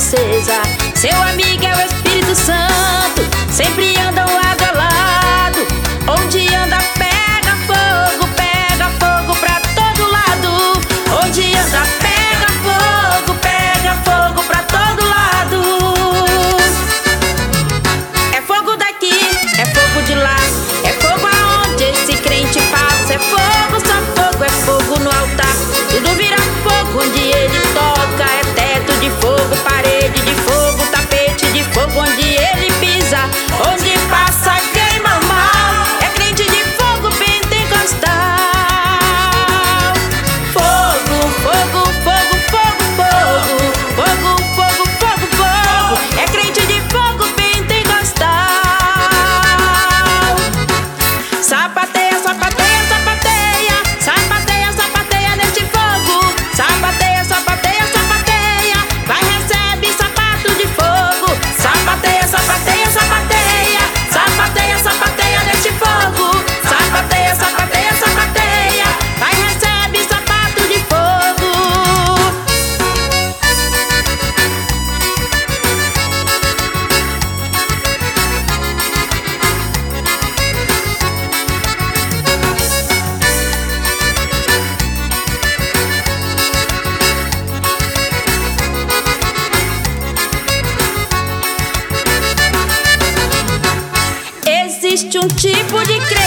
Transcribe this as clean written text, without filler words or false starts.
acesa. Seu amigo é o Espírito Santo, sempre andam lado a lado. Onde anda pega fogo pra todo lado. Onde anda pega fogo pra todo lado. É fogo daqui, é fogo de lá, é fogo aonde esse crente passa. É fogo, só fogo, é fogo no altar. Tudo vira fogo onde ele toca. É teto de fogo, parede de fogo, tapete de fogo onde ele pisa. Onde passa queima mal, é crente de fogo pentecostal. Fogo, fogo, fogo, fogo, fogo. Fogo, fogo, fogo, fogo. É crente de fogo pentecostal. Sapateia, sapateia, sapateia. Sapateia, sapateia neste fogo. Sapateia, sapateia, sapateia. Vai, recebe sapato de fogo. Sapateia, sapateia, sapateia. Sapateia, sapateia neste fogo. Sapateia, sapateia, sapateia. Vai, recebe sapato de fogo. Existe um tipo de crente